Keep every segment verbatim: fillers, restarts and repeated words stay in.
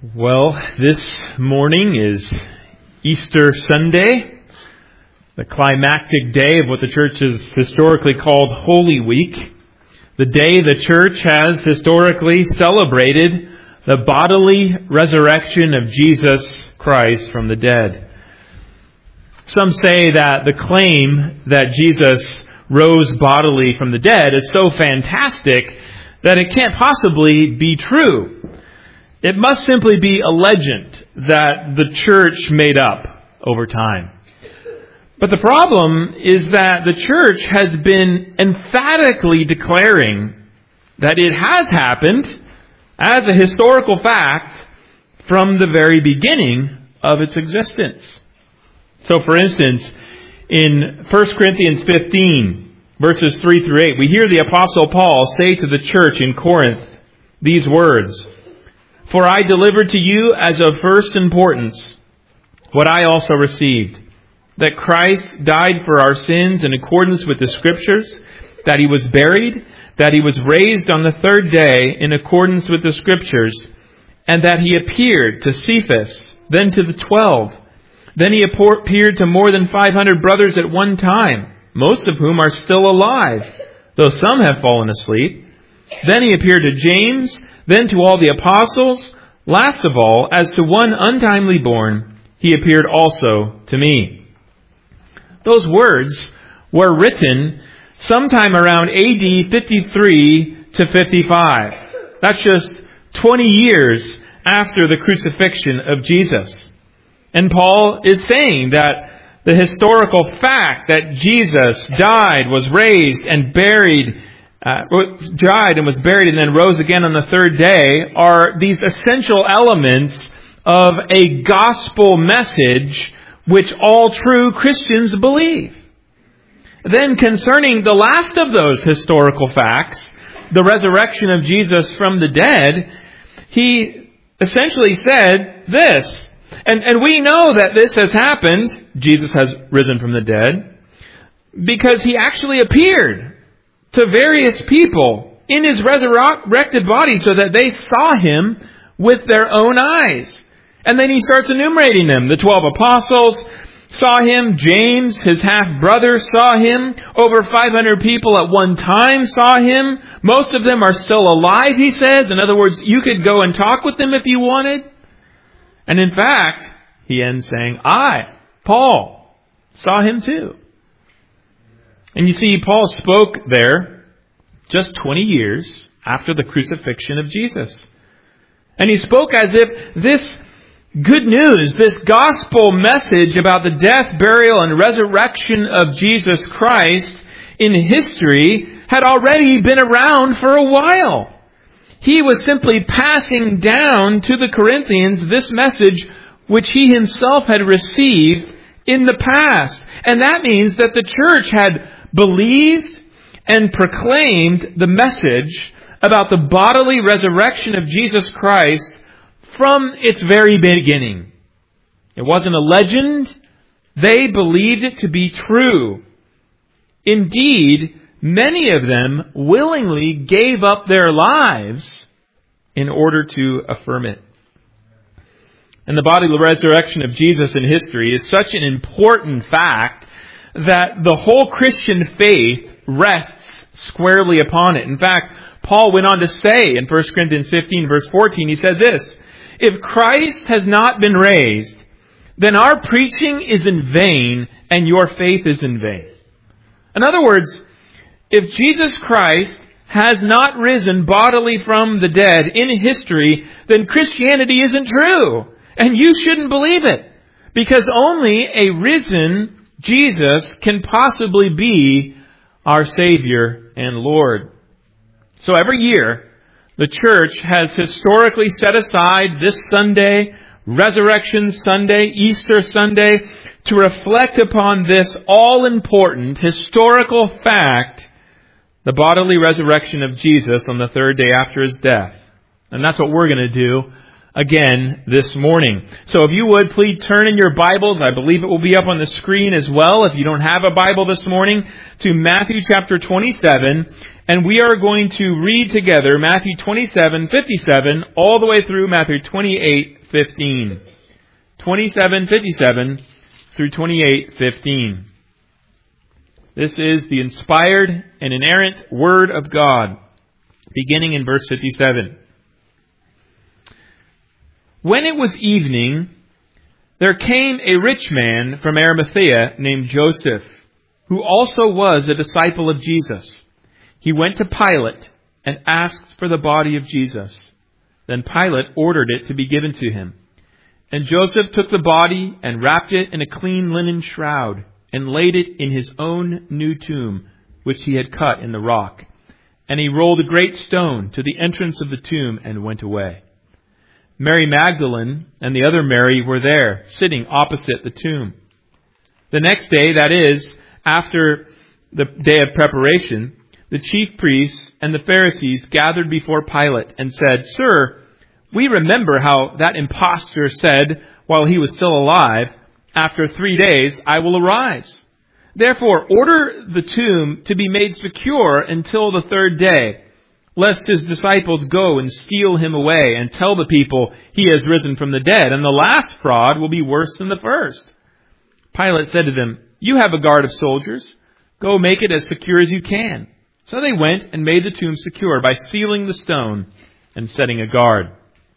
Well, this morning is Easter Sunday, the climactic day of what the church has historically called Holy Week, the day the church has historically celebrated the bodily resurrection of Jesus Christ from the dead. Some say that the claim that Jesus rose bodily from the dead is so fantastic that it can't possibly be true. It must simply be a legend that the church made up over time. But the problem is that the church has been emphatically declaring that it has happened as a historical fact from the very beginning of its existence. So for instance, in First Corinthians fifteen, verses three through eight, we hear the Apostle Paul say to the church in Corinth these words, "For I delivered to you as of first importance what I also received, that Christ died for our sins in accordance with the Scriptures, that He was buried, that He was raised on the third day in accordance with the Scriptures, and that He appeared to Cephas, then to the twelve. Then He appeared to more than five hundred brothers at one time, most of whom are still alive, though some have fallen asleep. Then He appeared to James, then to all the apostles. Last of all, as to one untimely born, He appeared also to me." Those words were written sometime around A D fifty-three to fifty-five. That's just twenty years after the crucifixion of Jesus. And Paul is saying that the historical fact that Jesus died, was raised, and buried Uh, died and was buried and then rose again on the third day are these essential elements of a gospel message which all true Christians believe. Then concerning the last of those historical facts, the resurrection of Jesus from the dead, he essentially said this, and, and we know that this has happened, Jesus has risen from the dead, because He actually appeared to various people in His resurrected body so that they saw Him with their own eyes. And then He starts enumerating them. The twelve apostles saw Him. James, His half-brother, saw Him. Over five hundred people at one time saw Him. Most of them are still alive, he says. In other words, you could go and talk with them if you wanted. And in fact, he ends saying, I, Paul, saw Him too. And you see, Paul spoke there just twenty years after the crucifixion of Jesus. And he spoke as if this good news, this gospel message about the death, burial, and resurrection of Jesus Christ in history had already been around for a while. He was simply passing down to the Corinthians this message which he himself had received in the past. And that means that the church had believed and proclaimed the message about the bodily resurrection of Jesus Christ from its very beginning. It wasn't a legend. They believed it to be true. Indeed, many of them willingly gave up their lives in order to affirm it. And the bodily resurrection of Jesus in history is such an important fact that the whole Christian faith rests squarely upon it. In fact, Paul went on to say in First Corinthians fifteen, verse fourteen, he said this, "If Christ has not been raised, then our preaching is in vain and your faith is in vain." In other words, if Jesus Christ has not risen bodily from the dead in history, then Christianity isn't true. And you shouldn't believe it. Because only a risen Jesus can possibly be our Savior and Lord. So every year, the church has historically set aside this Sunday, Resurrection Sunday, Easter Sunday, to reflect upon this all-important historical fact, the bodily resurrection of Jesus on the third day after His death. And that's what we're going to do again this morning. So if you would, please turn in your Bibles. I believe it will be up on the screen as well if you don't have a Bible this morning, to Matthew chapter twenty-seven. And we are going to read together Matthew twenty-seven fifty-seven all the way through Matthew twenty-eight fifteen. twenty-seven fifty-seven through twenty-eight fifteen. This is the inspired and inerrant Word of God, beginning in verse fifty-seven. When it was evening, there came a rich man from Arimathea named Joseph, who also was a disciple of Jesus. He went to Pilate and asked for the body of Jesus. Then Pilate ordered it to be given to him. And Joseph took the body and wrapped it in a clean linen shroud and laid it in his own new tomb, which he had cut in the rock. And he rolled a great stone to the entrance of the tomb and went away. Mary Magdalene and the other Mary were there, sitting opposite the tomb. The next day, that is, after the day of preparation, the chief priests and the Pharisees gathered before Pilate and said, "Sir, we remember how that impostor said while he was still alive, 'After three days I will arise.' Therefore, order the tomb to be made secure until the third day, lest his disciples go and steal him away and tell the people he has risen from the dead, and the last fraud will be worse than the first." Pilate said to them, "You have a guard of soldiers. Go make it as secure as you can." So they went and made the tomb secure by sealing the stone and setting a guard.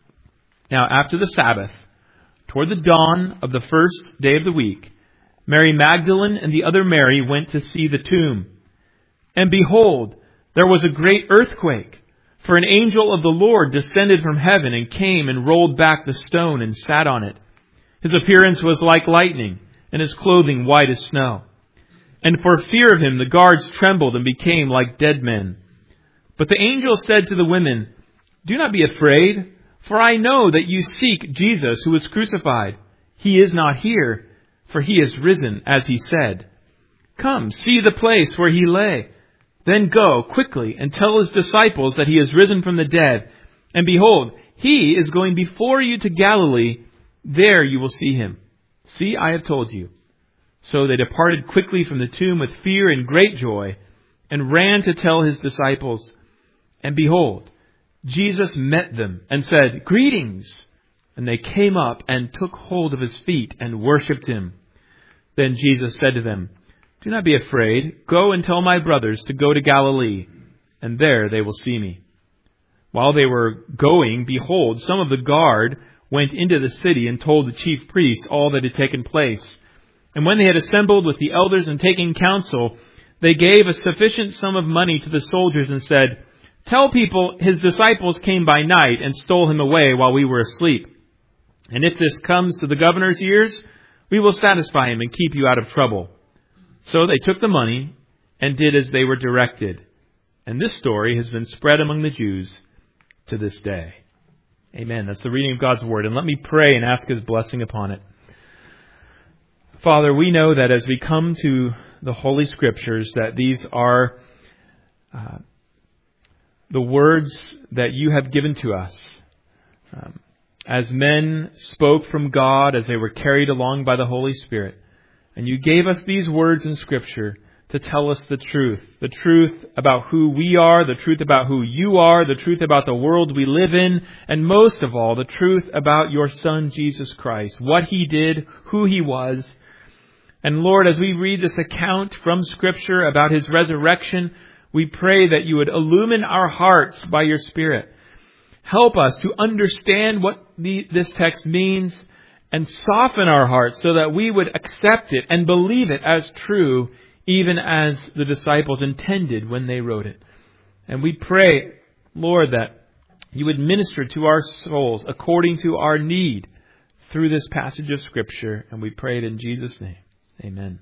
Now after the Sabbath, toward the dawn of the first day of the week, Mary Magdalene and the other Mary went to see the tomb. And behold, there was a great earthquake, for an angel of the Lord descended from heaven and came and rolled back the stone and sat on it. His appearance was like lightning, and his clothing white as snow. And for fear of him, the guards trembled and became like dead men. But the angel said to the women, "Do not be afraid, for I know that you seek Jesus who was crucified. He is not here, for he is risen, as he said. Come, see the place where he lay. Then go quickly and tell his disciples that he is risen from the dead. And behold, he is going before you to Galilee. There you will see him. See, I have told you." So they departed quickly from the tomb with fear and great joy, and ran to tell his disciples. And behold, Jesus met them and said, "Greetings." And they came up and took hold of his feet and worshipped him. Then Jesus said to them, "Do not be afraid. Go and tell my brothers to go to Galilee, and there they will see me." While they were going, behold, some of the guard went into the city and told the chief priests all that had taken place. And when they had assembled with the elders and taken counsel, they gave a sufficient sum of money to the soldiers and said, "Tell people his disciples came by night and stole him away while we were asleep. And if this comes to the governor's ears, we will satisfy him and keep you out of trouble." So they took the money and did as they were directed. And this story has been spread among the Jews to this day. Amen. That's the reading of God's Word. And let me pray and ask His blessing upon it. Father, we know that as we come to the Holy Scriptures, that these are uh, the words that you have given to us. Um, as men spoke from God, as they were carried along by the Holy Spirit. And you gave us these words in Scripture to tell us the truth. The truth about who we are, the truth about who you are, the truth about the world we live in, and most of all, the truth about your Son, Jesus Christ. What He did, who He was. And Lord, as we read this account from Scripture about His resurrection, we pray that you would illumine our hearts by your Spirit. Help us to understand what the, this text means and soften our hearts so that we would accept it and believe it as true, even as the disciples intended when they wrote it. And we pray, Lord, that you would minister to our souls according to our need through this passage of Scripture. And we pray it in Jesus' name. Amen.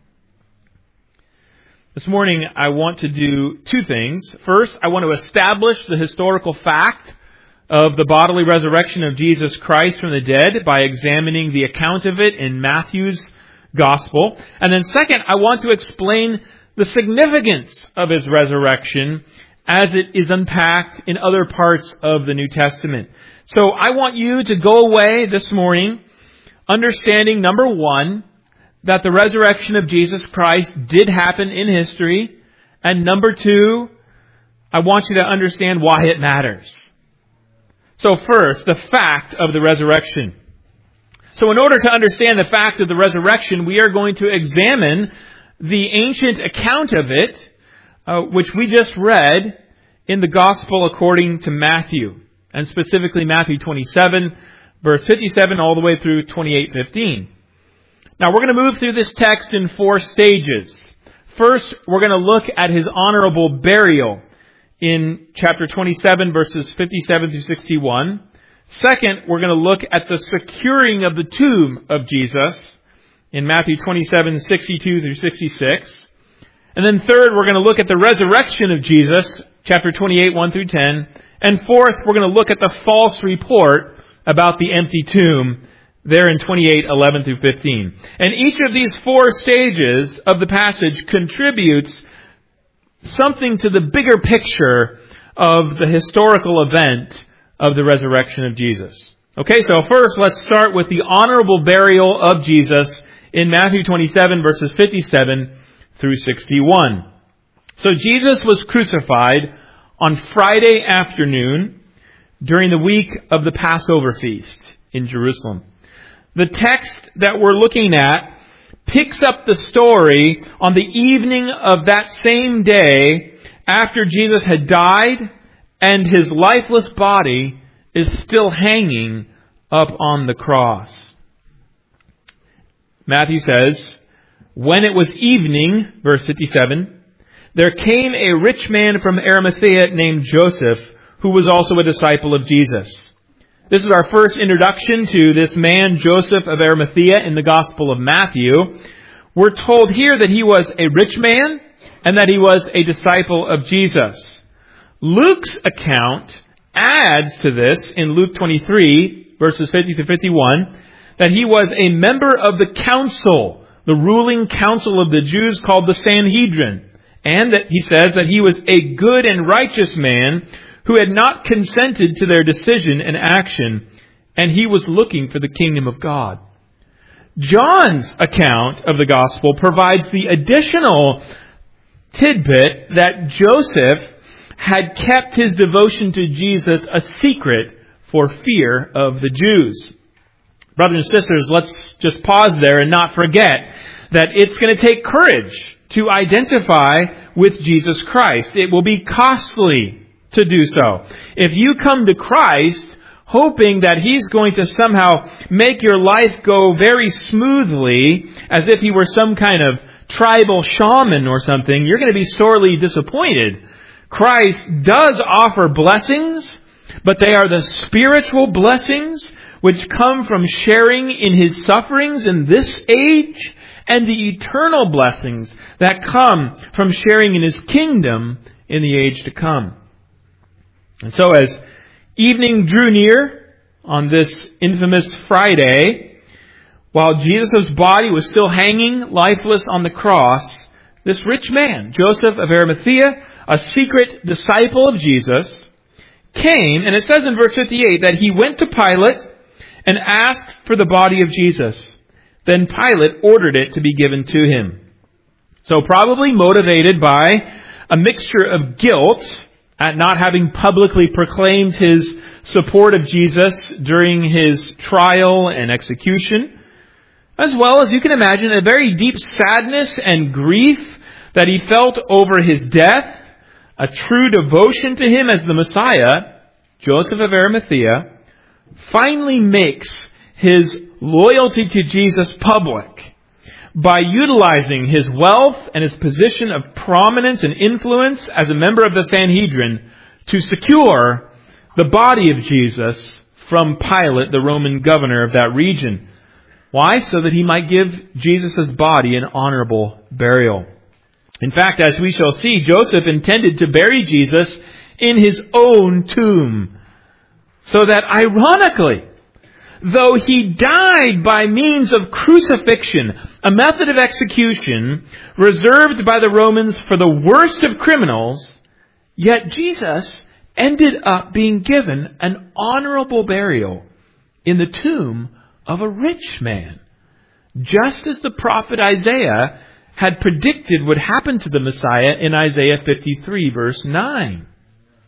This morning, I want to do two things. First, I want to establish the historical fact of the bodily resurrection of Jesus Christ from the dead by examining the account of it in Matthew's Gospel. And then second, I want to explain the significance of His resurrection as it is unpacked in other parts of the New Testament. So I want you to go away this morning understanding, number one, that the resurrection of Jesus Christ did happen in history. And number two, I want you to understand why it matters. So first, the fact of the resurrection. So in order to understand the fact of the resurrection, we are going to examine the ancient account of it, uh, which we just read in the Gospel according to Matthew, and specifically Matthew twenty-seven, verse fifty-seven, all the way through twenty-eight fifteen. Now we're going to move through this text in four stages. First, we're going to look at his honorable burial in chapter twenty-seven, verses fifty-seven through sixty-one. Second, we're going to look at the securing of the tomb of Jesus in Matthew twenty-seven, sixty-two through sixty-six. And then third, we're going to look at the resurrection of Jesus, chapter twenty-eight, one through ten. And fourth, we're going to look at the false report about the empty tomb there in twenty-eight, eleven through fifteen. And each of these four stages of the passage contributes something to the bigger picture of the historical event of the resurrection of Jesus. Okay, so first let's start with the honorable burial of Jesus in Matthew twenty-seven, verses fifty-seven through sixty-one. So Jesus was crucified on Friday afternoon during the week of the Passover feast in Jerusalem. The text that we're looking at picks up the story on the evening of that same day after Jesus had died and his lifeless body is still hanging up on the cross. Matthew says, when it was evening, verse fifty-seven, there came a rich man from Arimathea named Joseph, who was also a disciple of Jesus. This is our first introduction to this man, Joseph of Arimathea, in the Gospel of Matthew. We're told here that he was a rich man and that he was a disciple of Jesus. Luke's account adds to this in Luke twenty-three, verses fifty to fifty-one, that he was a member of the council, the ruling council of the Jews called the Sanhedrin, and that he says that he was a good and righteous man who had not consented to their decision and action, and he was looking for the kingdom of God. John's account of the gospel provides the additional tidbit that Joseph had kept his devotion to Jesus a secret for fear of the Jews. Brothers and sisters, let's just pause there and not forget that it's going to take courage to identify with Jesus Christ. It will be costly to do so. If you come to Christ hoping that He's going to somehow make your life go very smoothly, as if He were some kind of tribal shaman or something, you're going to be sorely disappointed. Christ does offer blessings, but they are the spiritual blessings which come from sharing in His sufferings in this age, and the eternal blessings that come from sharing in His kingdom in the age to come. And so as evening drew near on this infamous Friday, while Jesus' body was still hanging lifeless on the cross, this rich man, Joseph of Arimathea, a secret disciple of Jesus, came, and it says in verse fifty-eight that he went to Pilate and asked for the body of Jesus. Then Pilate ordered it to be given to him. So probably motivated by a mixture of guilt at not having publicly proclaimed his support of Jesus during his trial and execution, as well as, you can imagine, a very deep sadness and grief that he felt over his death, a true devotion to him as the Messiah, Joseph of Arimathea finally makes his loyalty to Jesus public by utilizing his wealth and his position of prominence and influence as a member of the Sanhedrin to secure the body of Jesus from Pilate, the Roman governor of that region. Why? So that he might give Jesus' body an honorable burial. In fact, as we shall see, Joseph intended to bury Jesus in his own tomb. So that, ironically, though he died by means of crucifixion, a method of execution reserved by the Romans for the worst of criminals, yet Jesus ended up being given an honorable burial in the tomb of a rich man, just as the prophet Isaiah had predicted would happen to the Messiah in Isaiah fifty-three, verse nine.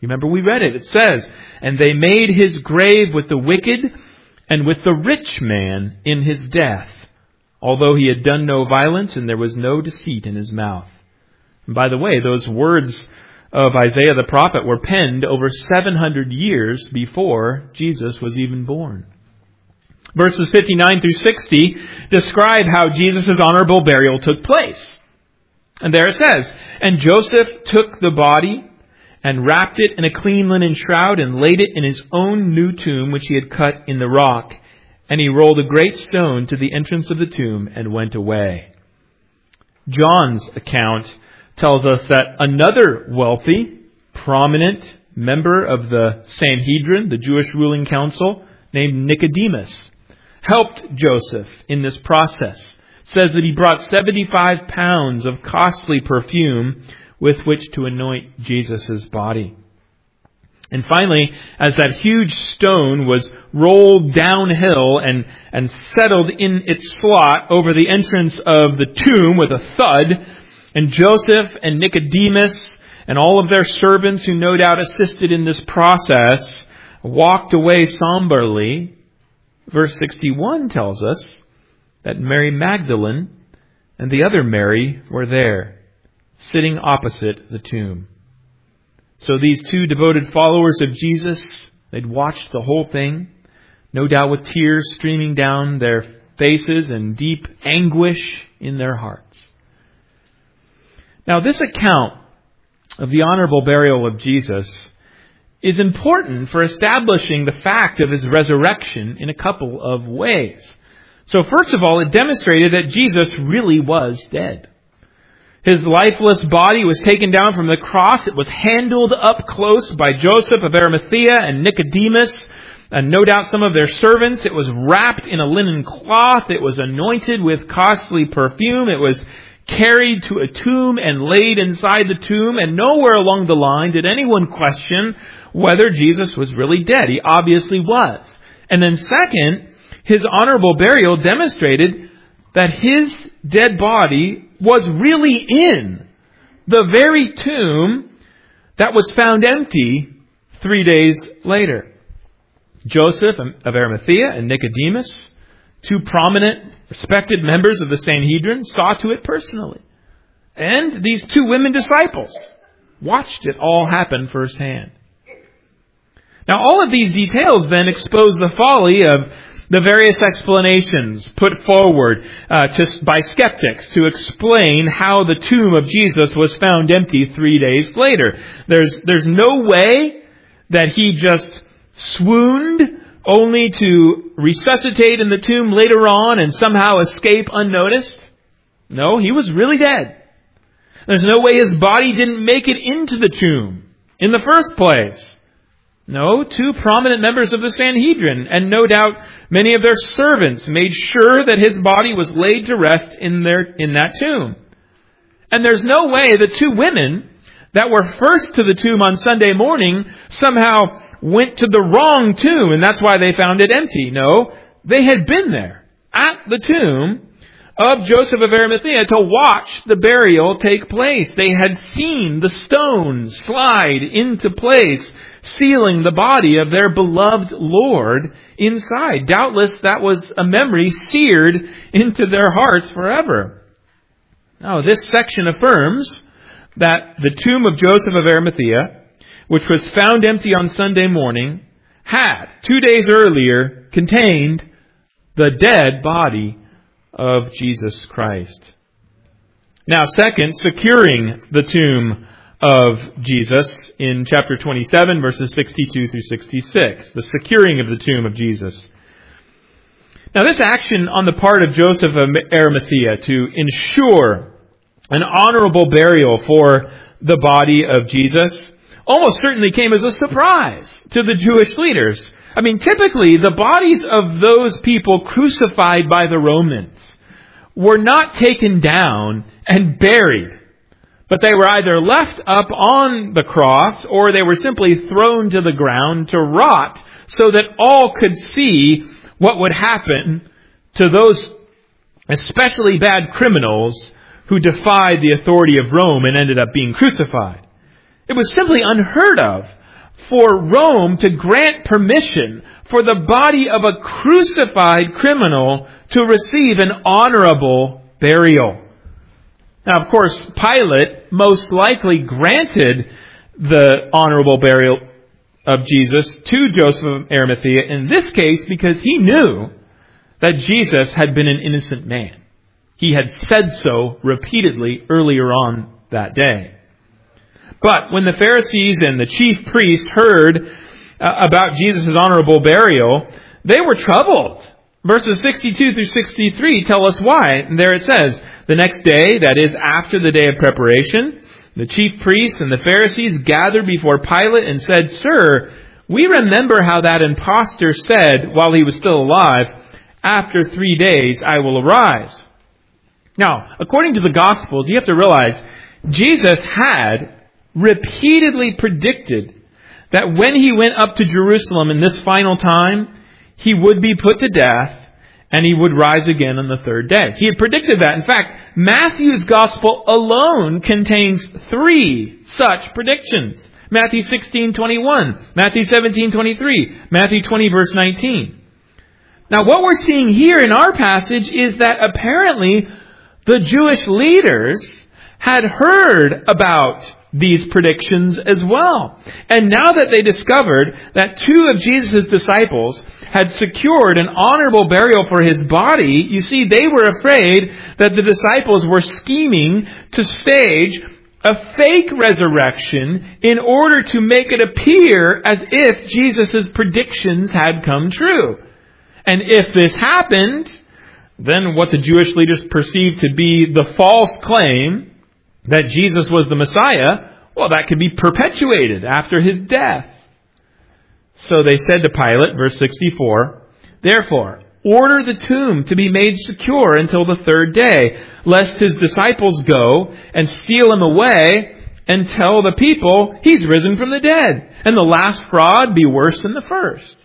Remember, we read it. It says, "And they made his grave with the wicked and with the rich man in his death, although he had done no violence and there was no deceit in his mouth." And by the way, those words of Isaiah the prophet were penned over seven hundred years before Jesus was even born. Verses fifty-nine through sixty describe how Jesus' honorable burial took place. And there it says, "And Joseph took the body and wrapped it in a clean linen shroud and laid it in his own new tomb, which he had cut in the rock. And he rolled a great stone to the entrance of the tomb and went away." John's account tells us that another wealthy, prominent member of the Sanhedrin, the Jewish ruling council, named Nicodemus, helped Joseph in this process. It says that he brought seventy-five pounds of costly perfume with which to anoint Jesus' body. And finally, as that huge stone was rolled downhill and, and settled in its slot over the entrance of the tomb with a thud, and Joseph and Nicodemus and all of their servants who no doubt assisted in this process walked away somberly, verse sixty-one tells us that Mary Magdalene and the other Mary were there, sitting opposite the tomb. So these two devoted followers of Jesus, they'd watched the whole thing, no doubt with tears streaming down their faces and deep anguish in their hearts. Now, this account of the honorable burial of Jesus is important for establishing the fact of his resurrection in a couple of ways. So first of all, it demonstrated that Jesus really was dead. His lifeless body was taken down from the cross. It was handled up close by Joseph of Arimathea and Nicodemus, and no doubt some of their servants. It was wrapped in a linen cloth. It was anointed with costly perfume. It was carried to a tomb and laid inside the tomb. And nowhere along the line did anyone question whether Jesus was really dead. He obviously was. And then second, his honorable burial demonstrated that his dead body was really in the very tomb that was found empty three days later. Joseph of Arimathea and Nicodemus, two prominent, respected members of the Sanhedrin, saw to it personally. And these two women disciples watched it all happen firsthand. Now, all of these details then expose the folly of the various explanations put forward uh, to, by skeptics to explain how the tomb of Jesus was found empty three days later. There's, there's no way that he just swooned only to resuscitate in the tomb later on and somehow escape unnoticed. No, he was really dead. There's no way his body didn't make it into the tomb in the first place. No, two prominent members of the Sanhedrin, and no doubt many of their servants, made sure that his body was laid to rest in their in that tomb. And there's no way the two women that were first to the tomb on Sunday morning somehow went to the wrong tomb, and that's why they found it empty. No, they had been there at the tomb of Joseph of Arimathea to watch the burial take place. They had seen the stone slide into place, sealing the body of their beloved Lord inside. Doubtless that was a memory seared into their hearts forever. Now, this section affirms that the tomb of Joseph of Arimathea, which was found empty on Sunday morning, had, two days earlier, contained the dead body of Jesus Christ. Now, second, securing the tomb of Jesus in chapter twenty-seven, verses sixty-two through sixty-six. The securing of the tomb of Jesus. Now, this action on the part of Joseph of Arimathea to ensure an honorable burial for the body of Jesus almost certainly came as a surprise to the Jewish leaders. I mean, typically, the bodies of those people crucified by the Romans were not taken down and buried, but they were either left up on the cross or they were simply thrown to the ground to rot so that all could see what would happen to those especially bad criminals who defied the authority of Rome and ended up being crucified. It was simply unheard of for Rome to grant permission for the body of a crucified criminal to receive an honorable burial. Now, of course, Pilate most likely granted the honorable burial of Jesus to Joseph of Arimathea in this case because he knew that Jesus had been an innocent man. He had said so repeatedly earlier on that day. But when the Pharisees and the chief priests heard uh, about Jesus' honorable burial, they were troubled. Verses sixty-two through sixty-three tell us why. And there it says, "The next day, that is after the day of preparation, the chief priests and the Pharisees gathered before Pilate and said, 'Sir, we remember how that impostor said while he was still alive, "After three days I will arise."' Now, according to the Gospels, you have to realize Jesus had repeatedly predicted that when he went up to Jerusalem in this final time, he would be put to death and he would rise again on the third day. He had predicted that. In fact, Matthew's Gospel alone contains three such predictions. Matthew sixteen twenty-one, Matthew seventeen twenty-three, Matthew twenty verse nineteen. Now, what we're seeing here in our passage is that apparently the Jewish leaders had heard about these predictions as well. And now that they discovered that two of Jesus' disciples had secured an honorable burial for his body, you see, they were afraid that the disciples were scheming to stage a fake resurrection in order to make it appear as if Jesus' predictions had come true. And if this happened, then what the Jewish leaders perceived to be the false claim that Jesus was the Messiah, well, that could be perpetuated after his death. So they said to Pilate, verse sixty-four, "Therefore, order the tomb to be made secure until the third day, lest his disciples go and steal him away and tell the people he's risen from the dead, and the last fraud be worse than the first."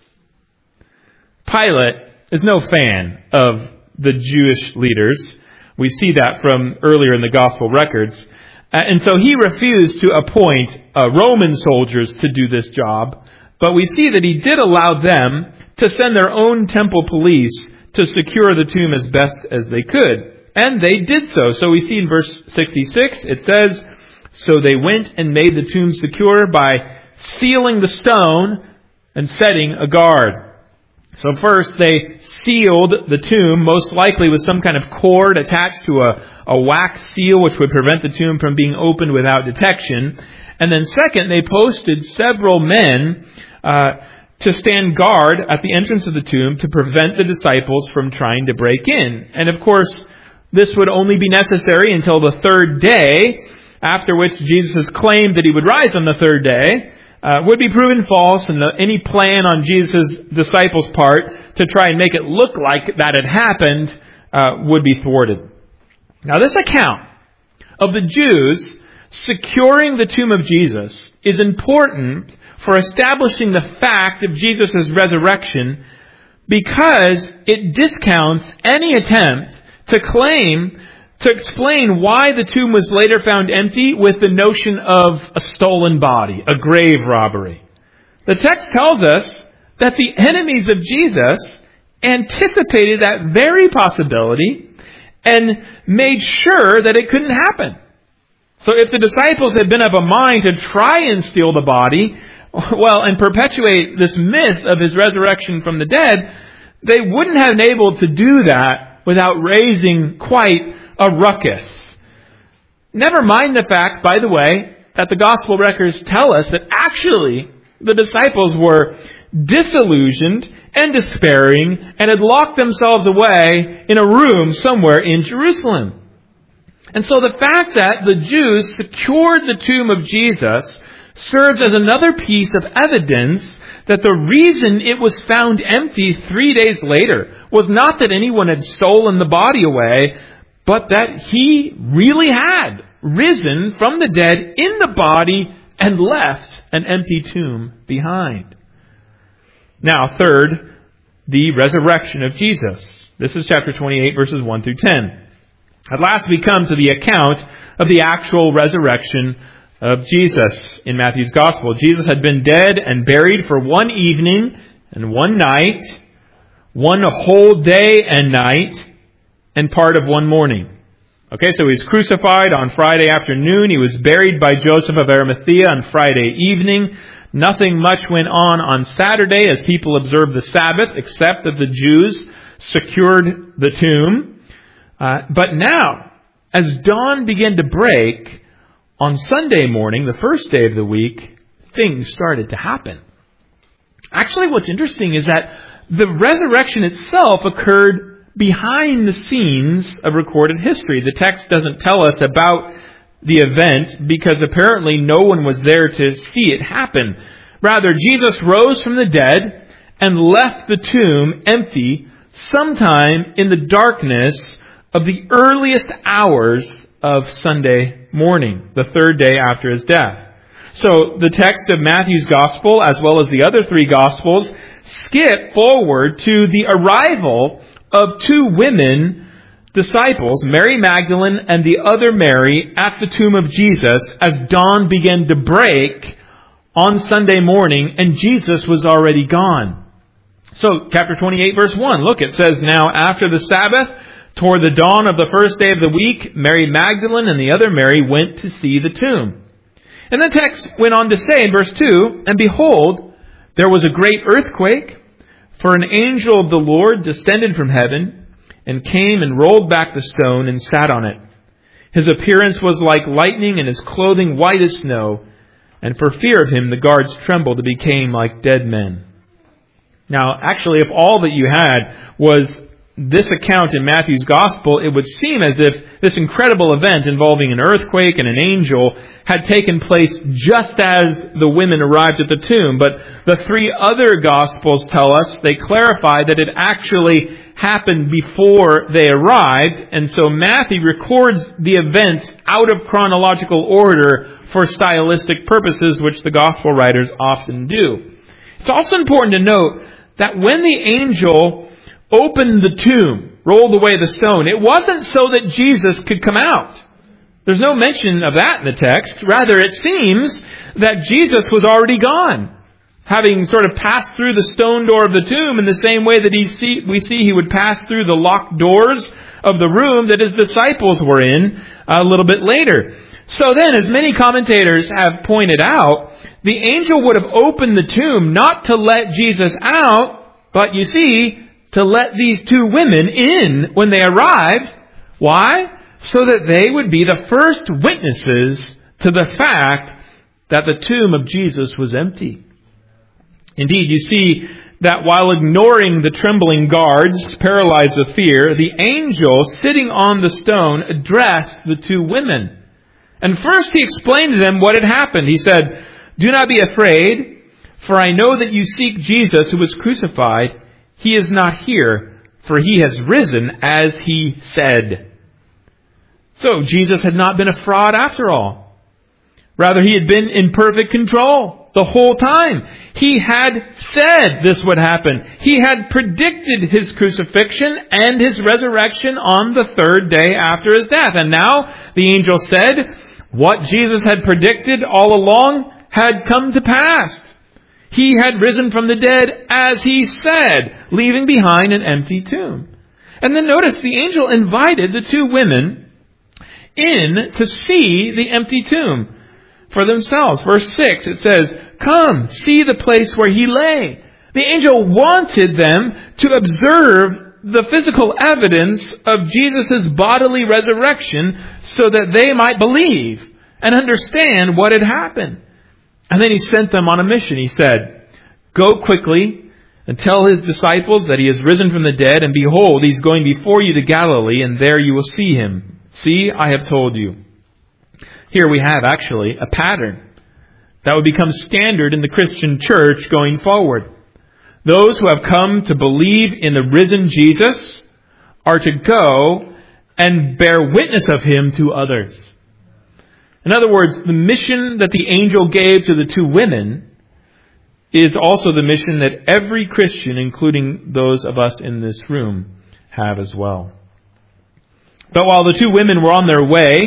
Pilate is no fan of the Jewish leaders. We see that from earlier in the gospel records. Uh, and so he refused to appoint uh, Roman soldiers to do this job. But we see that he did allow them to send their own temple police to secure the tomb as best as they could. And they did so. So we see in verse sixty-six, it says, "So they went and made the tomb secure by sealing the stone and setting a guard." So first they sealed the tomb, most likely with some kind of cord attached to a, a wax seal, which would prevent the tomb from being opened without detection. And then second, they posted several men uh, to stand guard at the entrance of the tomb to prevent the disciples from trying to break in. And of course, this would only be necessary until the third day, after which Jesus claimed that he would rise on the third day. Uh, would be proven false, and the, any plan on Jesus' disciples' part to try and make it look like that had happened uh, would be thwarted. Now, this account of the Jews securing the tomb of Jesus is important for establishing the fact of Jesus' resurrection because it discounts any attempt to claim to explain why the tomb was later found empty with the notion of a stolen body, a grave robbery. The text tells us that the enemies of Jesus anticipated that very possibility and made sure that it couldn't happen. So if the disciples had been of a mind to try and steal the body, well, and perpetuate this myth of his resurrection from the dead, they wouldn't have been able to do that without raising quite a ruckus. Never mind the fact, by the way, that the gospel records tell us that actually the disciples were disillusioned and despairing and had locked themselves away in a room somewhere in Jerusalem. And so the fact that the Jews secured the tomb of Jesus serves as another piece of evidence that the reason it was found empty three days later was not that anyone had stolen the body away, but that he really had risen from the dead in the body and left an empty tomb behind. Now, third, the resurrection of Jesus. This is chapter twenty-eight, verses one through ten. At last we come to the account of the actual resurrection of Jesus in Matthew's Gospel. Jesus had been dead and buried for one evening and one night, one whole day and night, and part of one morning. Okay, so he was crucified on Friday afternoon. He was buried by Joseph of Arimathea on Friday evening. Nothing much went on on Saturday as people observed the Sabbath, except that the Jews secured the tomb. Uh, but now, as dawn began to break, on Sunday morning, the first day of the week, things started to happen. Actually, what's interesting is that the resurrection itself occurred behind the scenes of recorded history. The text doesn't tell us about the event because apparently no one was there to see it happen. Rather, Jesus rose from the dead and left the tomb empty sometime in the darkness of the earliest hours of Sunday morning, the third day after his death. So the text of Matthew's Gospel, as well as the other three Gospels, skip forward to the arrival of two women disciples, Mary Magdalene and the other Mary, at the tomb of Jesus as dawn began to break on Sunday morning and Jesus was already gone. So, chapter twenty-eight, verse one, look, it says, "Now after the Sabbath, toward the dawn of the first day of the week, Mary Magdalene and the other Mary went to see the tomb." And the text went on to say in verse two, "And behold, there was a great earthquake, for an angel of the Lord descended from heaven and came and rolled back the stone and sat on it. His appearance was like lightning and his clothing white as snow. And for fear of him, the guards trembled and became like dead men." Now, actually, if all that you had was this account in Matthew's Gospel, it would seem as if this incredible event involving an earthquake and an angel had taken place just as the women arrived at the tomb. But the three other Gospels tell us, they clarify that it actually happened before they arrived. And so Matthew records the event out of chronological order for stylistic purposes, which the Gospel writers often do. It's also important to note that when the angel opened the tomb, rolled away the stone, it wasn't so that Jesus could come out. There's no mention of that in the text. Rather, it seems that Jesus was already gone, having sort of passed through the stone door of the tomb in the same way that he see, we see he would pass through the locked doors of the room that his disciples were in a little bit later. So then, as many commentators have pointed out, the angel would have opened the tomb not to let Jesus out, but you see, to let these two women in when they arrived. Why? So that they would be the first witnesses to the fact that the tomb of Jesus was empty. Indeed, you see that while ignoring the trembling guards, paralyzed with fear, the angel sitting on the stone addressed the two women. And first he explained to them what had happened. He said, "Do not be afraid, for I know that you seek Jesus who was crucified. He is not here, for he has risen as he said." So Jesus had not been a fraud after all. Rather, he had been in perfect control the whole time. He had said this would happen. He had predicted his crucifixion and his resurrection on the third day after his death. And now the angel said what Jesus had predicted all along had come to pass. He had risen from the dead as he said, leaving behind an empty tomb. And then notice the angel invited the two women in to see the empty tomb for themselves. Verse six, it says, "Come, see the place where he lay." The angel wanted them to observe the physical evidence of Jesus' bodily resurrection so that they might believe and understand what had happened. And then he sent them on a mission. He said, "Go quickly and tell his disciples that he has risen from the dead, and behold, he's going before you to Galilee, and there you will see him. See, I have told you." Here we have actually a pattern that would become standard in the Christian church going forward. Those who have come to believe in the risen Jesus are to go and bear witness of him to others. In other words, the mission that the angel gave to the two women is also the mission that every Christian, including those of us in this room, have as well. But while the two women were on their way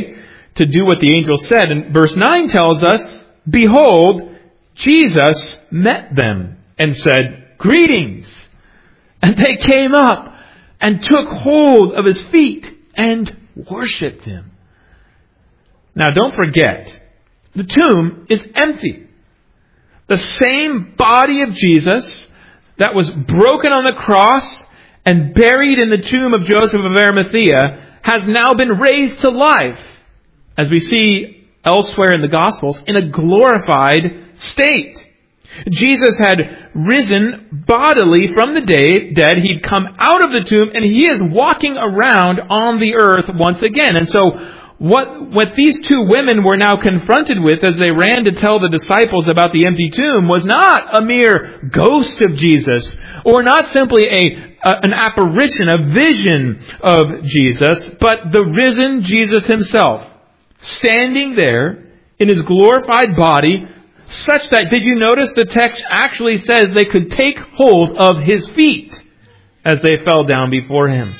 to do what the angel said. And verse nine tells us, behold, Jesus met them and said, greetings. And they came up and took hold of his feet and worshipped him. Now don't forget, the tomb is empty. The same body of Jesus that was broken on the cross and buried in the tomb of Joseph of Arimathea has now been raised to life, as we see elsewhere in the Gospels, in a glorified state. Jesus had risen bodily from the day, dead. He'd come out of the tomb, and he is walking around on the earth once again. And so what, what these two women were now confronted with as they ran to tell the disciples about the empty tomb was not a mere ghost of Jesus, or not simply a, a an apparition, a vision of Jesus, but the risen Jesus himself, standing there in his glorified body, such that, did you notice the text actually says they could take hold of his feet as they fell down before him?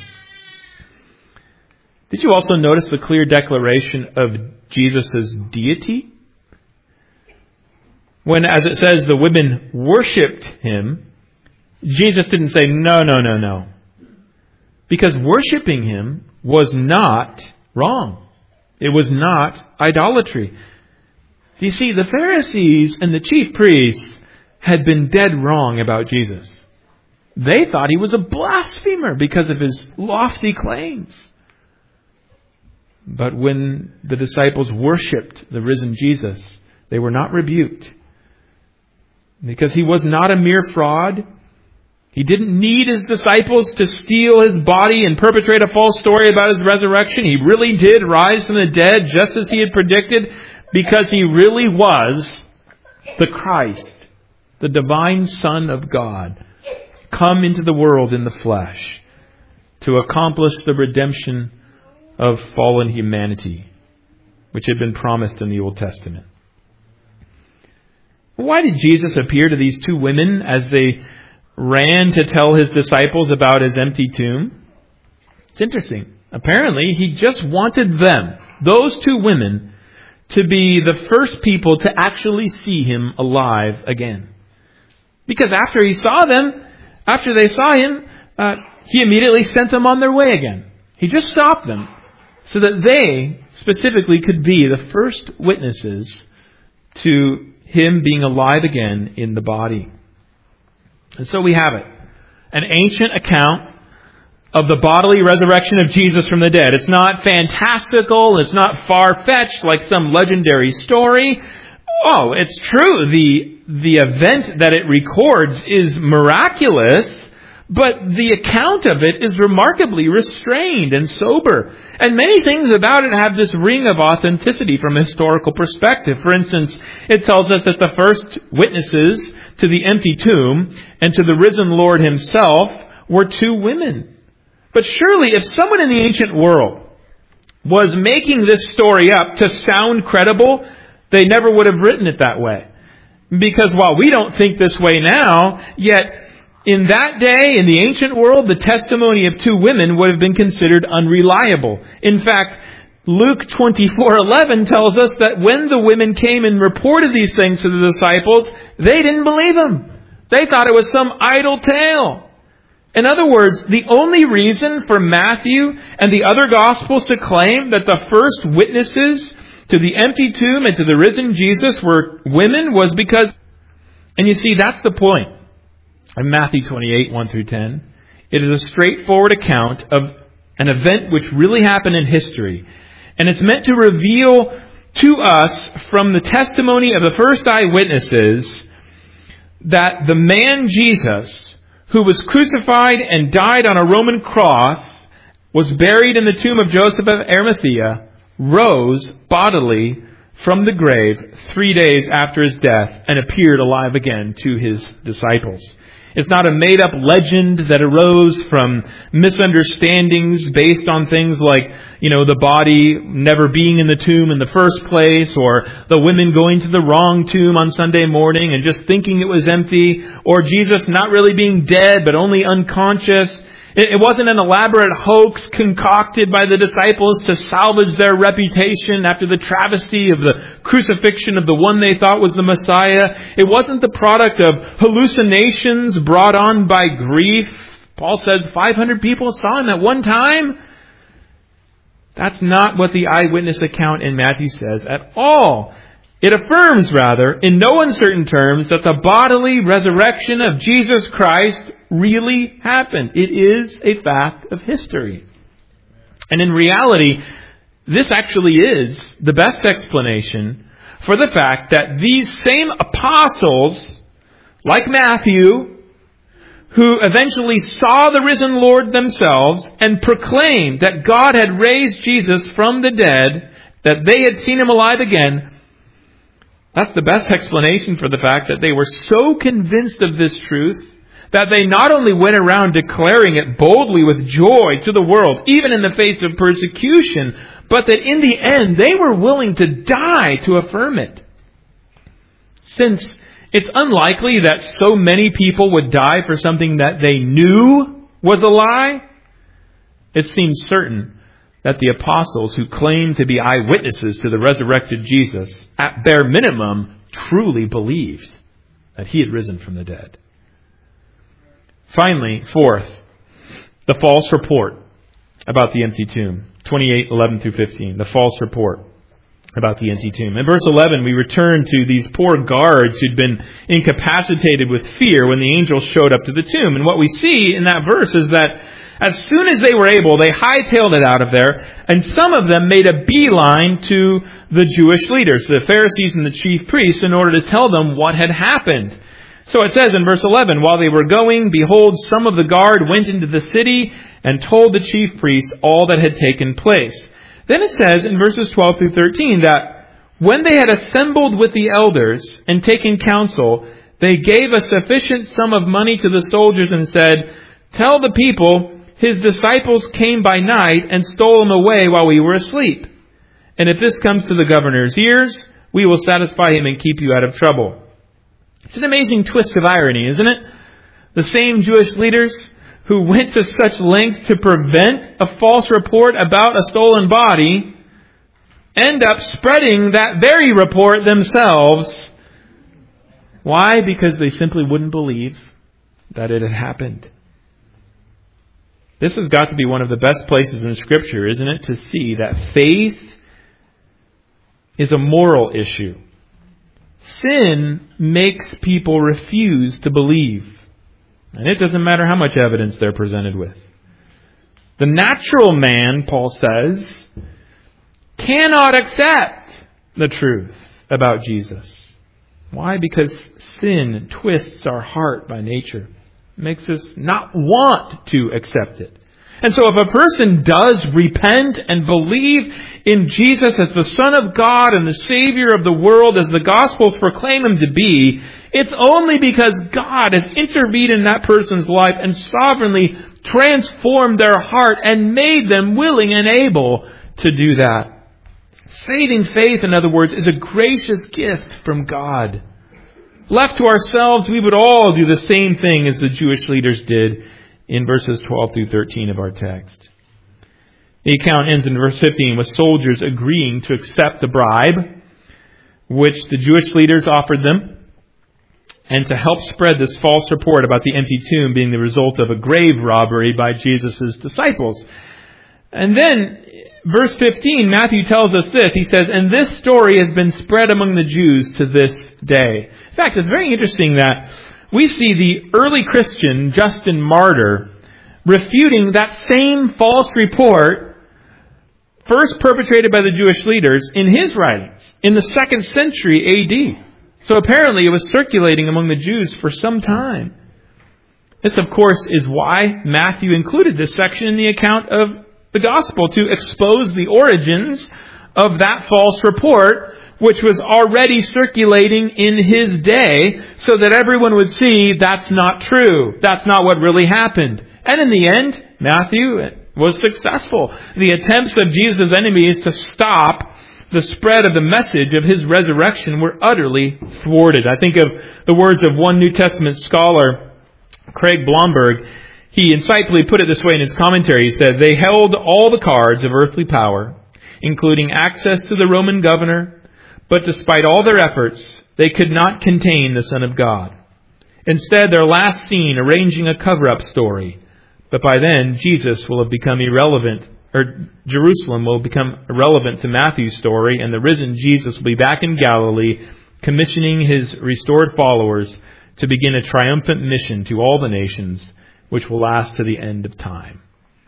Did you also notice the clear declaration of Jesus' deity? When, as it says, the women worshipped him, Jesus didn't say, no, no, no, no. Because worshiping him was not wrong. It was not idolatry. You see, the Pharisees and the chief priests had been dead wrong about Jesus. They thought he was a blasphemer because of his lofty claims. But when the disciples worshipped the risen Jesus, they were not rebuked. Because he was not a mere fraud. He didn't need his disciples to steal his body and perpetrate a false story about his resurrection. He really did rise from the dead just as he had predicted, because he really was the Christ, the divine Son of God, come into the world in the flesh to accomplish the redemption of fallen humanity, which had been promised in the Old Testament. Why did Jesus appear to these two women as they ran to tell his disciples about his empty tomb? It's interesting. Apparently, he just wanted them, those two women, to be the first people to actually see him alive again. Because after he saw them, after they saw him, uh, he immediately sent them on their way again. He just stopped them so that they specifically could be the first witnesses to him being alive again in the body. And so we have it. An ancient account of the bodily resurrection of Jesus from the dead. It's not fantastical. It's not far-fetched like some legendary story. Oh, it's true. The, the event that it records is miraculous, but the account of it is remarkably restrained and sober. And many things about it have this ring of authenticity from a historical perspective. For instance, it tells us that the first witnesses to the empty tomb and to the risen Lord himself were two women. But surely if someone in the ancient world was making this story up to sound credible, they never would have written it that way. Because while we don't think this way now, yet in that day, in the ancient world, the testimony of two women would have been considered unreliable. In fact, Luke twenty-four eleven tells us that when the women came and reported these things to the disciples, they didn't believe them. They thought it was some idle tale. In other words, the only reason for Matthew and the other Gospels to claim that the first witnesses to the empty tomb and to the risen Jesus were women was because, and you see, that's the point. In Matthew twenty-eight, one through ten, it is a straightforward account of an event which really happened in history. And it's meant to reveal to us from the testimony of the first eyewitnesses that the man Jesus, who was crucified and died on a Roman cross, was buried in the tomb of Joseph of Arimathea, rose bodily from the grave three days after his death and appeared alive again to his disciples. It's not a made-up legend that arose from misunderstandings based on things like, you know, the body never being in the tomb in the first place, or the women going to the wrong tomb on Sunday morning and just thinking it was empty, or Jesus not really being dead but only unconscious. It, it wasn't an elaborate hoax concocted by the disciples to salvage their reputation after the travesty of the crucifixion of the one they thought was the Messiah. It wasn't the product of hallucinations brought on by grief. Paul says five hundred people saw him at one time. That's not what the eyewitness account in Matthew says at all. It affirms, rather, in no uncertain terms, that the bodily resurrection of Jesus Christ really happened. It is a fact of history. And in reality, this actually is the best explanation for the fact that these same apostles, like Matthew, who eventually saw the risen Lord themselves and proclaimed that God had raised Jesus from the dead, that they had seen him alive again, that's the best explanation for the fact that they were so convinced of this truth that they not only went around declaring it boldly with joy to the world, even in the face of persecution, but that in the end they were willing to die to affirm it. Since it's unlikely that so many people would die for something that they knew was a lie, it seems certain that the apostles who claimed to be eyewitnesses to the resurrected Jesus, at bare minimum, truly believed that he had risen from the dead. Finally, fourth, the false report about the empty tomb. twenty-eight, eleven through fifteen. The false report about the empty tomb. In verse eleven, we return to these poor guards who'd been incapacitated with fear when the angel showed up to the tomb. And what we see in that verse is that as soon as they were able, they hightailed it out of there, and some of them made a beeline to the Jewish leaders, the Pharisees and the chief priests, in order to tell them what had happened. So it says in verse eleven, while they were going, behold, some of the guard went into the city and told the chief priests all that had taken place. Then it says in verses twelve through thirteen that when they had assembled with the elders and taken counsel, they gave a sufficient sum of money to the soldiers and said, tell the people, his disciples came by night and stole him away while we were asleep. And if this comes to the governor's ears, we will satisfy him and keep you out of trouble. It's an amazing twist of irony, isn't it? The same Jewish leaders who went to such lengths to prevent a false report about a stolen body end up spreading that very report themselves. Why? Because they simply wouldn't believe that it had happened. This has got to be one of the best places in Scripture, isn't it, to see that faith is a moral issue. Sin makes people refuse to believe. And it doesn't matter how much evidence they're presented with. The natural man, Paul says, cannot accept the truth about Jesus. Why? Because sin twists our heart by nature. It makes us not want to accept it. And so if a person does repent and believe in Jesus as the Son of God and the Savior of the world, as the Gospels proclaim him to be, it's only because God has intervened in that person's life and sovereignly transformed their heart and made them willing and able to do that. Saving faith, in other words, is a gracious gift from God. Left to ourselves, we would all do the same thing as the Jewish leaders did in verses twelve through thirteen of our text. The account ends in verse fifteen with soldiers agreeing to accept the bribe which the Jewish leaders offered them, and to help spread this false report about the empty tomb being the result of a grave robbery by Jesus' disciples. And then, verse fifteen, Matthew tells us this. He says, and this story has been spread among the Jews to this day. In fact, it's very interesting that we see the early Christian, Justin Martyr, refuting that same false report first perpetrated by the Jewish leaders in his writings in the second century A D. So apparently it was circulating among the Jews for some time. This, of course, is why Matthew included this section in the account of the gospel, to expose the origins of that false report, which was already circulating in his day, so that everyone would see that's not true. That's not what really happened. And in the end, Matthew was successful. The attempts of Jesus' enemies to stop the spread of the message of his resurrection were utterly thwarted. I think of the words of one New Testament scholar, Craig Blomberg. He insightfully put it this way in his commentary. He said, "They held all the cards of earthly power, including access to the Roman governor, but despite all their efforts, they could not contain the Son of God. Instead, they're last seen arranging a cover-up story. But by then, Jesus will have become irrelevant, or Jerusalem will become irrelevant to Matthew's story, and the risen Jesus will be back in Galilee, commissioning his restored followers to begin a triumphant mission to all the nations, which will last to the end of time."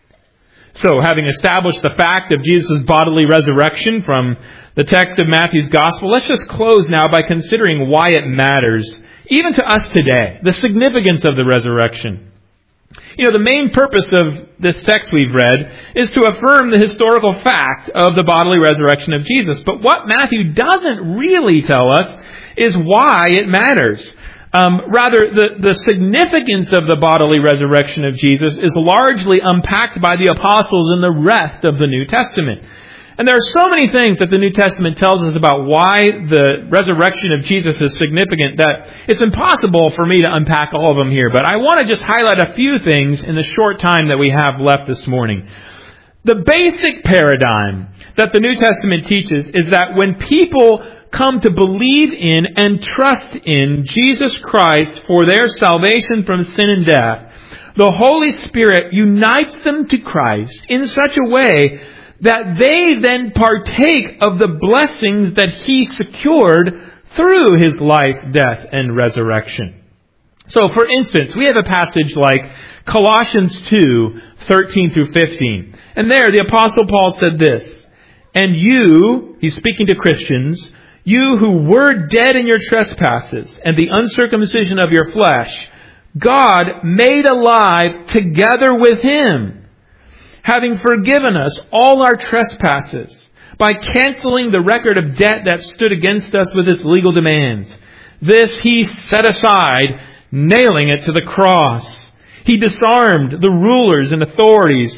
So, having established the fact of Jesus' bodily resurrection from the text of Matthew's Gospel, let's just close now by considering why it matters, even to us today, the significance of the resurrection. You know, the main purpose of this text we've read is to affirm the historical fact of the bodily resurrection of Jesus. But what Matthew doesn't really tell us is why it matters. Um, rather, the, the significance of the bodily resurrection of Jesus is largely unpacked by the apostles in the rest of the New Testament. And there are so many things that the New Testament tells us about why the resurrection of Jesus is significant that it's impossible for me to unpack all of them here. But I want to just highlight a few things in the short time that we have left this morning. The basic paradigm that the New Testament teaches is that when people come to believe in and trust in Jesus Christ for their salvation from sin and death, the Holy Spirit unites them to Christ in such a way that they then partake of the blessings that He secured through His life, death, and resurrection. So, for instance, we have a passage like Colossians two, thirteen through fifteen. And there, the Apostle Paul said this, "And you," he's speaking to Christians, "you who were dead in your trespasses and the uncircumcision of your flesh, God made alive together with Him, having forgiven us all our trespasses by canceling the record of debt that stood against us with its legal demands. This He set aside, nailing it to the cross. He disarmed the rulers and authorities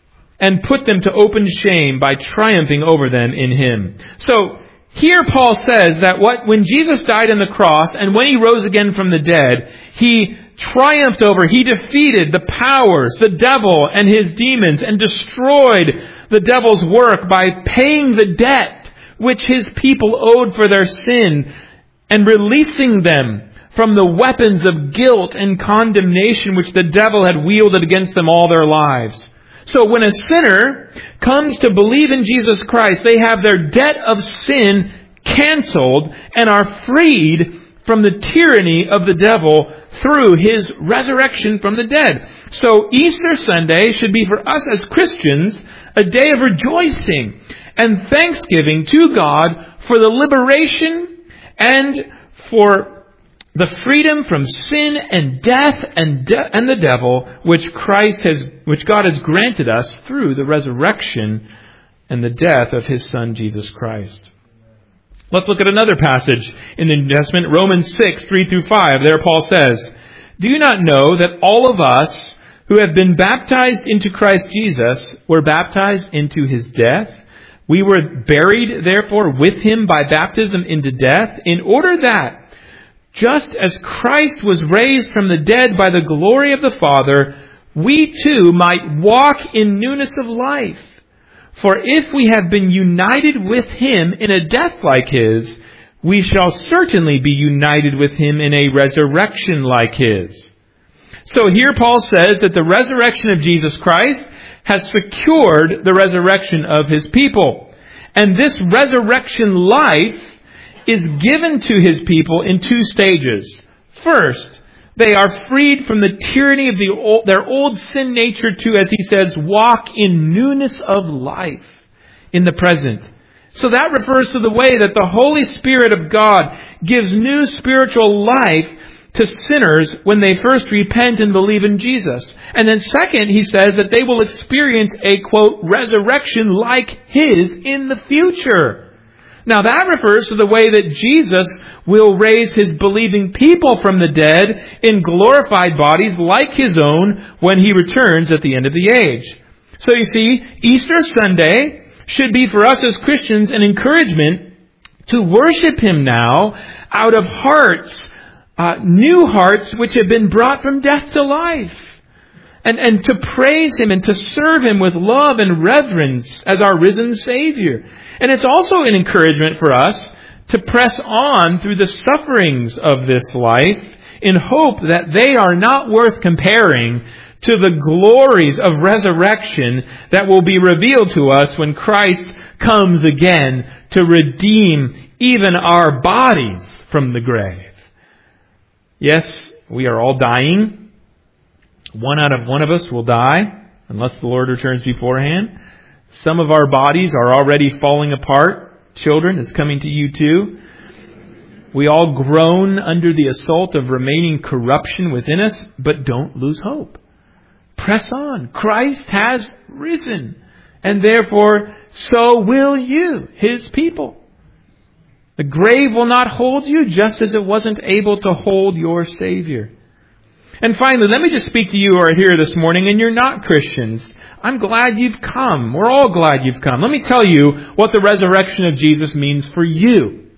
and put them to open shame by triumphing over them in Him." So, here Paul says that what when Jesus died on the cross and when He rose again from the dead, He triumphed over, He defeated the powers, the devil and his demons, and destroyed the devil's work by paying the debt which His people owed for their sin and releasing them from the weapons of guilt and condemnation which the devil had wielded against them all their lives. So when a sinner comes to believe in Jesus Christ, they have their debt of sin canceled and are freed from the tyranny of the devil through His resurrection from the dead. So Easter Sunday should be for us as Christians a day of rejoicing and thanksgiving to God for the liberation and for the freedom from sin and death and de- and the devil, which Christ has, which God has granted us through the resurrection and the death of His Son Jesus Christ. Let's look at another passage in the New Testament, Romans six, three through five. There Paul says, "Do you not know that all of us who have been baptized into Christ Jesus were baptized into His death? We were buried, therefore, with Him by baptism into death, in order that, just as Christ was raised from the dead by the glory of the Father, we too might walk in newness of life. For if we have been united with Him in a death like His, we shall certainly be united with Him in a resurrection like His." So here Paul says that the resurrection of Jesus Christ has secured the resurrection of His people. And this resurrection life is given to His people in two stages. First, they are freed from the tyranny of the old, their old sin nature to, as he says, walk in newness of life in the present. So that refers to the way that the Holy Spirit of God gives new spiritual life to sinners when they first repent and believe in Jesus. And then second, he says that they will experience a, quote, resurrection like His in the future. Now that refers to the way that Jesus will raise His believing people from the dead in glorified bodies like His own when He returns at the end of the age. So you see, Easter Sunday should be for us as Christians an encouragement to worship Him now out of hearts, uh, new hearts which have been brought from death to life. and, and to praise Him and to serve Him with love and reverence as our risen Savior. And it's also an encouragement for us to press on through the sufferings of this life in hope that they are not worth comparing to the glories of resurrection that will be revealed to us when Christ comes again to redeem even our bodies from the grave. Yes, we are all dying. One out of one of us will die, unless the Lord returns beforehand. Some of our bodies are already falling apart. Children, it's coming to you too. We all groan under the assault of remaining corruption within us, but don't lose hope. Press on. Christ has risen, and therefore so will you, His people. The grave will not hold you, just as it wasn't able to hold your Savior. And finally, let me just speak to you who are here this morning and you're not Christians. I'm glad you've come. We're all glad you've come. Let me tell you what the resurrection of Jesus means for you.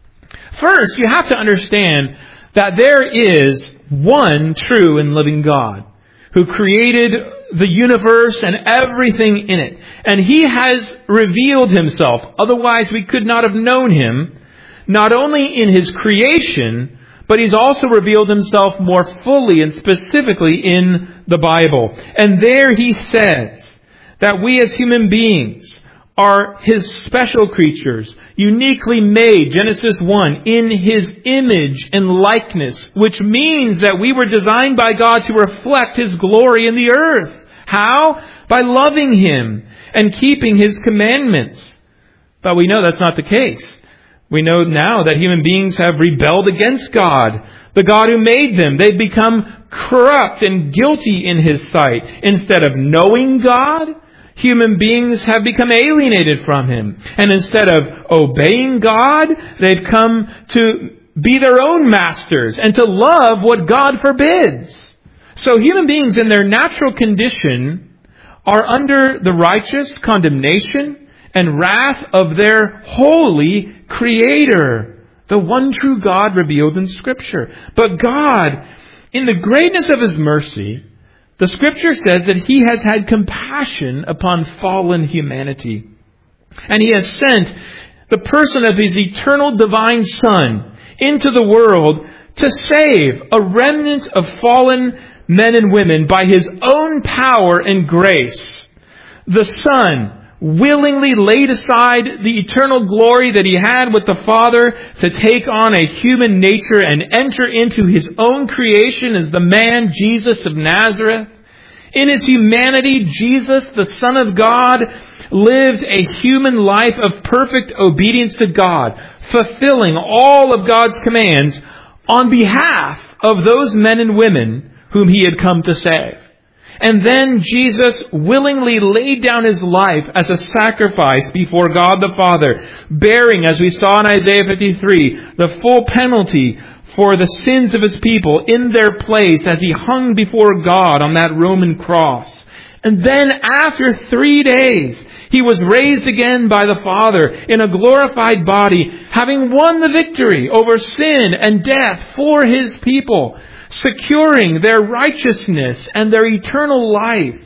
First, you have to understand that there is one true and living God who created the universe and everything in it. And He has revealed Himself. Otherwise, we could not have known Him, not only in His creation, but He's also revealed Himself more fully and specifically in the Bible. And there He says that we as human beings are His special creatures, uniquely made, Genesis one, in His image and likeness, which means that we were designed by God to reflect His glory in the earth. How? By loving Him and keeping His commandments. But we know that's not the case. We know now that human beings have rebelled against God, the God who made them. They've become corrupt and guilty in His sight. Instead of knowing God, human beings have become alienated from Him. And instead of obeying God, they've come to be their own masters and to love what God forbids. So human beings in their natural condition are under the righteous condemnation and wrath of their holy Creator, the one true God revealed in Scripture. But God, in the greatness of His mercy, the Scripture says that He has had compassion upon fallen humanity. And He has sent the person of His eternal divine Son into the world to save a remnant of fallen men and women by His own power and grace. The Son willingly laid aside the eternal glory that He had with the Father to take on a human nature and enter into His own creation as the man Jesus of Nazareth. In His humanity, Jesus, the Son of God, lived a human life of perfect obedience to God, fulfilling all of God's commands on behalf of those men and women whom He had come to save. And then Jesus willingly laid down His life as a sacrifice before God the Father, bearing, as we saw in Isaiah fifty-three, the full penalty for the sins of His people in their place as He hung before God on that Roman cross. And then after three days, He was raised again by the Father in a glorified body, having won the victory over sin and death for His people, securing their righteousness and their eternal life.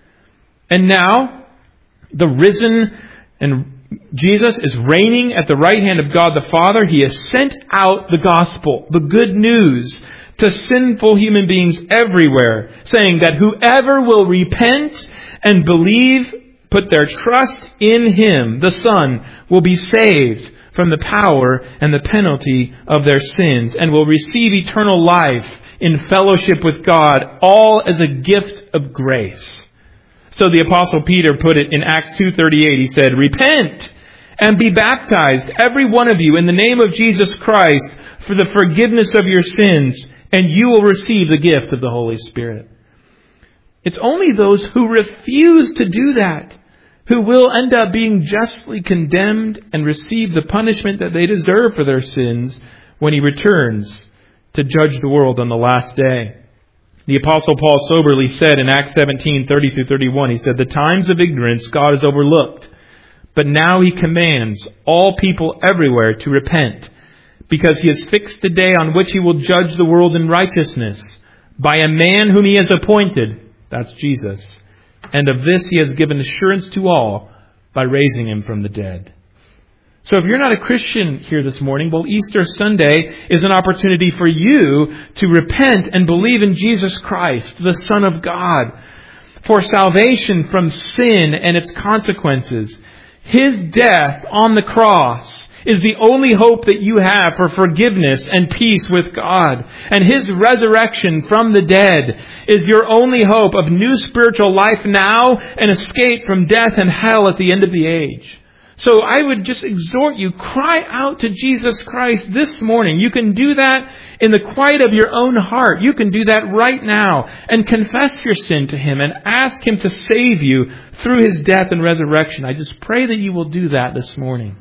And now, the risen and Jesus is reigning at the right hand of God the Father. He has sent out the gospel, the good news, to sinful human beings everywhere, saying that whoever will repent and believe, put their trust in Him, the Son, will be saved from the power and the penalty of their sins and will receive eternal life in fellowship with God, all as a gift of grace. So the Apostle Peter put it in Acts two thirty-eight. He said, "Repent and be baptized, every one of you, in the name of Jesus Christ, for the forgiveness of your sins, and you will receive the gift of the Holy Spirit." It's only those who refuse to do that who will end up being justly condemned and receive the punishment that they deserve for their sins when He returns to judge the world on the last day. The Apostle Paul soberly said in Acts seventeen thirty through thirty-one, he said, "The times of ignorance God has overlooked, but now He commands all people everywhere to repent, because He has fixed the day on which He will judge the world in righteousness by a man whom He has appointed, That's Jesus. And of this he has given assurance to all by raising him from the dead. So if you're not a Christian here this morning, well, Easter Sunday is an opportunity for you to repent and believe in Jesus Christ, the Son of God, for salvation from sin and its consequences. His death on the cross is the only hope that you have for forgiveness and peace with God. And His resurrection from the dead is your only hope of new spiritual life now and escape from death and hell at the end of the age. So I would just exhort you, cry out to Jesus Christ this morning. You can do that in the quiet of your own heart. You can do that right now and confess your sin to Him and ask Him to save you through His death and resurrection. I just pray that you will do that this morning.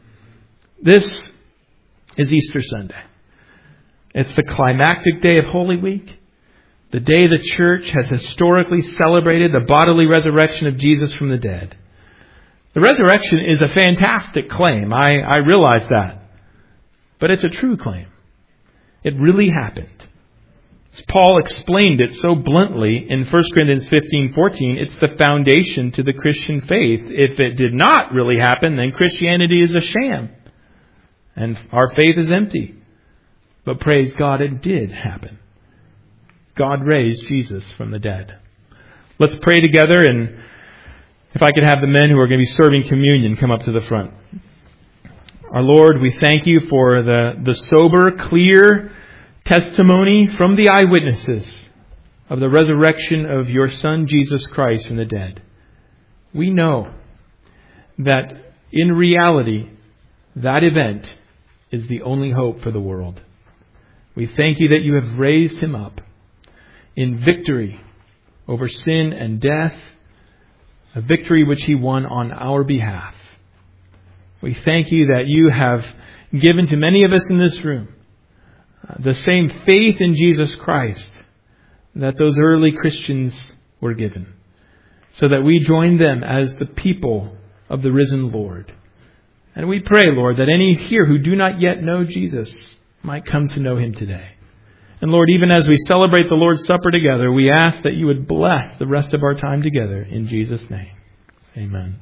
This is Easter Sunday. It's the climactic day of Holy Week, the day the church has historically celebrated the bodily resurrection of Jesus from the dead. The resurrection is a fantastic claim. I, I realize that. But it's a true claim. It really happened. As Paul explained it so bluntly in First Corinthians fifteen fourteen, it's the foundation to the Christian faith. If it did not really happen, then Christianity is a sham. And our faith is empty. But praise God, it did happen. God raised Jesus from the dead. Let's pray together, and if I could have the men who are going to be serving communion come up to the front. Our Lord, we thank you for the, the sober, clear testimony from the eyewitnesses of the resurrection of your Son, Jesus Christ, from the dead. We know that in reality, that event is the only hope for the world. We thank you that you have raised Him up in victory over sin and death, a victory which He won on our behalf. We thank you that you have given to many of us in this room the same faith in Jesus Christ that those early Christians were given, so that we join them as the people of the risen Lord. And we pray, Lord, that any here who do not yet know Jesus might come to know Him today. And Lord, even as we celebrate the Lord's Supper together, we ask that you would bless the rest of our time together in Jesus' name. Amen.